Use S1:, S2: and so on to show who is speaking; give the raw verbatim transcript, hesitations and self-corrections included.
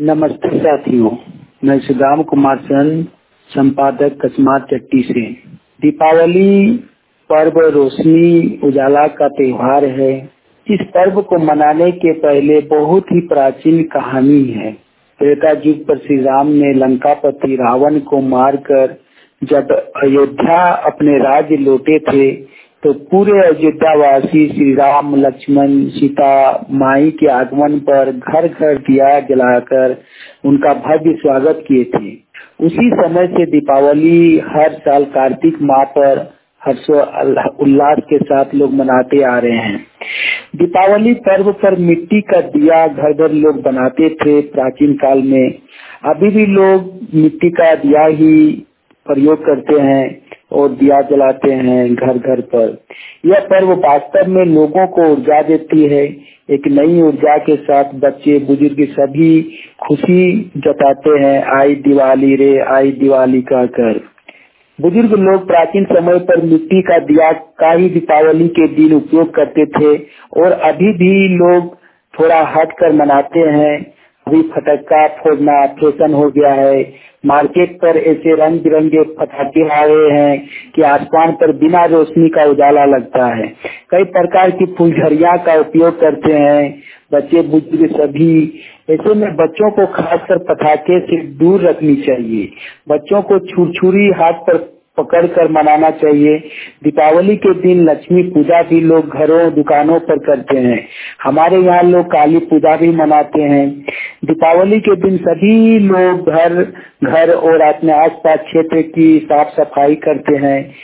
S1: नमस्ते साथियों, मैं सुदाम कुमार सन, संपादक कस्मात चट्टी से। दीपावली पर्व रोशनी उजाला का त्योहार है। इस पर्व को मनाने के पहले बहुत ही प्राचीन कहानी है। त्रेता युग पर श्री राम ने लंकापति रावण को मारकर जब अयोध्या अपने राज्य लौटे थे तो पूरे अयोध्यावासी श्री राम, लक्ष्मण, सीता माई के आगमन पर घर घर दिया जलाकर उनका भव्य स्वागत किए थे। उसी समय से दीपावली हर साल कार्तिक माह पर हर्षो उल्लास के साथ लोग मनाते आ रहे हैं। दीपावली पर्व पर मिट्टी का दिया घर घर लोग बनाते थे प्राचीन काल में। अभी भी लोग मिट्टी का दिया ही प्रयोग करते हैं और दिया जलाते हैं घर घर पर। यह पर्व वास्तव में लोगों को ऊर्जा देती है। एक नई ऊर्जा के साथ बच्चे बुजुर्ग सभी खुशी जताते हैं, आई दिवाली रे आई दिवाली कहकर। बुजुर्ग लोग प्राचीन समय पर मिट्टी का दिया का ही दीपावली के दिन उपयोग करते थे और अभी भी लोग थोड़ा हट कर मनाते हैं। अभी फटक्का फोड़ना फैशन हो गया है। मार्केट पर ऐसे रंग बिरंगे पटाखे आ रहे हैं कि आसमान पर बिना रोशनी का उजाला लगता है। कई प्रकार की फुलझड़ियां का उपयोग करते हैं बच्चे बुजुर्ग सभी। ऐसे में बच्चों को खासकर पटाखे से दूर रखनी चाहिए। बच्चों को छुरछुरी हाथ पर पकड़ कर मनाना चाहिए। दीपावली के दिन लक्ष्मी पूजा भी लोग घरों दुकानों पर करते हैं। हमारे यहाँ लोग काली पूजा भी मनाते हैं। दीपावली के दिन सभी लोग घर घर और अपने आसपास क्षेत्र की साफ सफाई करते हैं।